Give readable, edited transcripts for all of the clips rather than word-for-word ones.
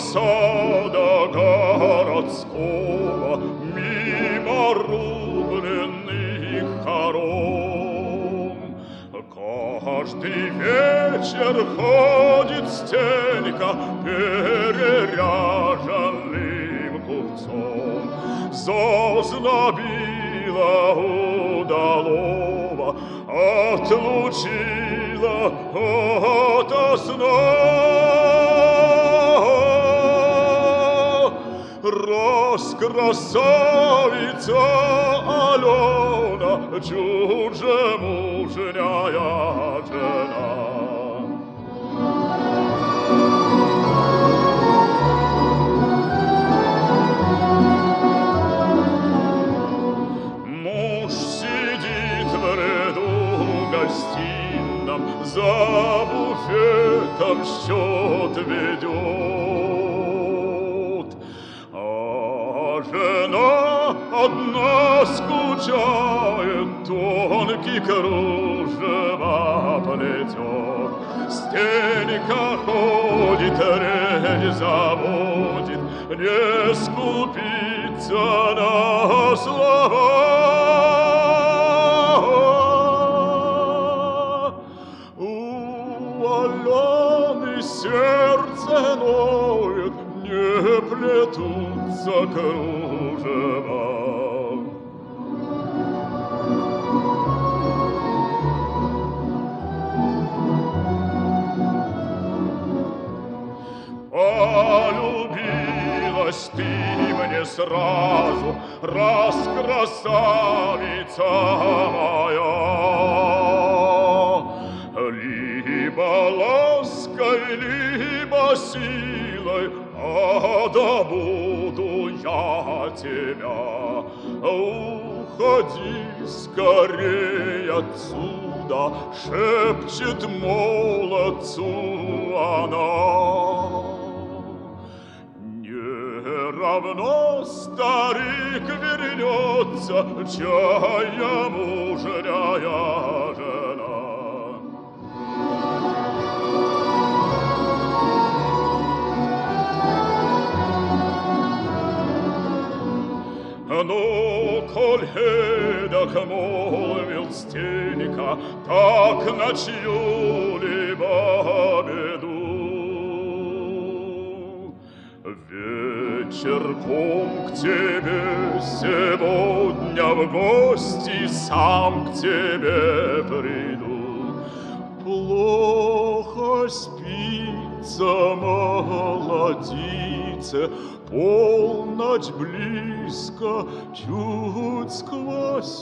сада городского, мимо рубленных хором. Каждый вечер ходит Стенька переряженным купцом. Зазнобила удалого, отлучила ото сна. Раз красавица Алена, чуть же мужняя жена. Муж сидит в ряду гостином, за буфетом счет ведет. Жена одна скучает, тонкий кружева плетет. Стенька ходит, речь заводит, не скупится на слова. У Алены сердце ноет, не плетутся кружева. Полюбилась ты мне сразу, раз красавица моя. Либо лаской, либо силой, а добуду я тебя. Уходи скорей отсюда, шепчет молодцу она. Не равно старик вернется, чая мужняя жена. Ну, коль эдак молвил Стенька, так на чью-либо беду. Вечерком к тебе сегодня в гости сам к тебе приду. Плохо спится молодице, полночь близко, чуть сквозь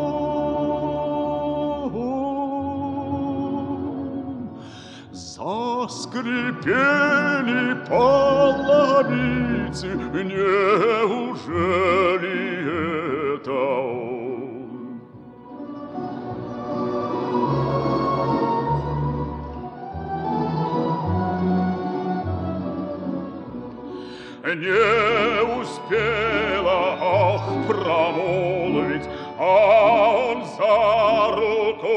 сон. Заскрипели половицы, неужели это он? Не успела, ах, промолвить, а он за руку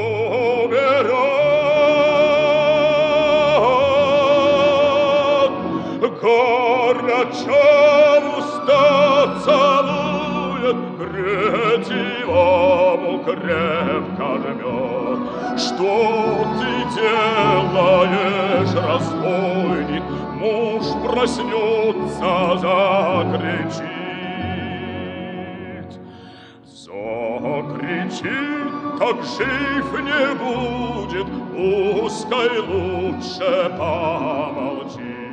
берет. Горячо в уста целует, ретивому крепко жмет. Что ты делаешь, разбойник? Муж проснется, закричит. Закричит, так жив не будет, пускай лучше помолчит.